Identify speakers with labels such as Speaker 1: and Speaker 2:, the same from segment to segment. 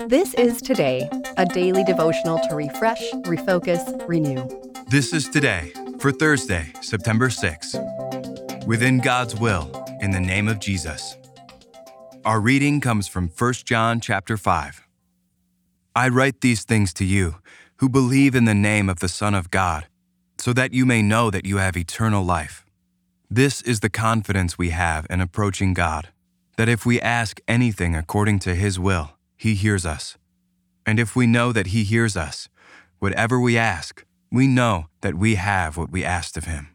Speaker 1: This is Today, a daily devotional to refresh, refocus, renew.
Speaker 2: This is Today for Thursday, September 6th. Within God's will, in the name of Jesus. Our reading comes from 1 John chapter 5. I write these things to you who believe in the name of the Son of God, so that you may know that you have eternal life. This is the confidence we have in approaching God, that if we ask anything according to His will, He hears us. And if we know that He hears us, whatever we ask, we know that we have what we asked of Him.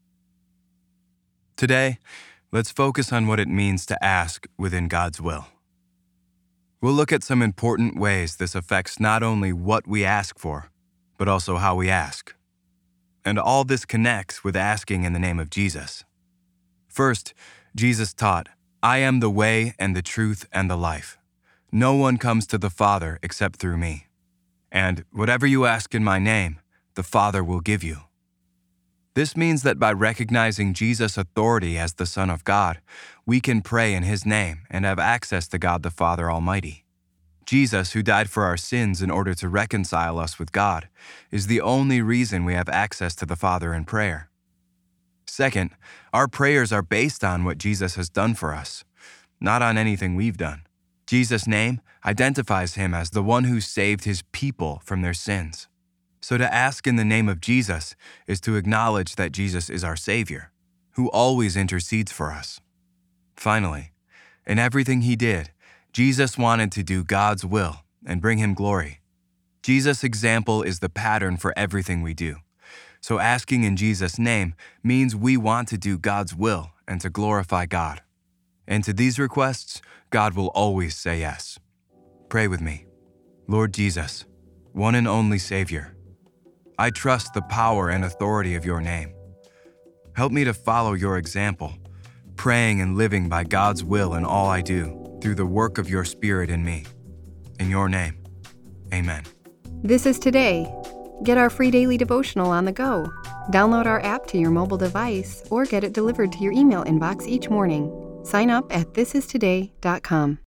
Speaker 2: Today, let's focus on what it means to ask within God's will. We'll look at some important ways this affects not only what we ask for, but also how we ask. And all this connects with asking in the name of Jesus. First, Jesus taught, I am the way and the truth and the life. No one comes to the Father except through me. And whatever you ask in my name, the Father will give you. This means that by recognizing Jesus' authority as the Son of God, we can pray in His name and have access to God the Father Almighty. Jesus, who died for our sins in order to reconcile us with God, is the only reason we have access to the Father in prayer. Second, our prayers are based on what Jesus has done for us, not on anything we've done. Jesus' name identifies Him as the one who saved His people from their sins. So to ask in the name of Jesus is to acknowledge that Jesus is our Savior, who always intercedes for us. Finally, in everything He did, Jesus wanted to do God's will and bring Him glory. Jesus' example is the pattern for everything we do. So asking in Jesus' name means we want to do God's will and to glorify God. And to these requests, God will always say yes. Pray with me. Lord Jesus, one and only Savior, I trust the power and authority of your name. Help me to follow your example, praying and living by God's will in all I do, through the work of your Spirit in me. In your name, amen.
Speaker 1: This is Today. Get our free daily devotional on the go. Download our app to your mobile device or get it delivered to your email inbox each morning. Sign up at thisistoday.com.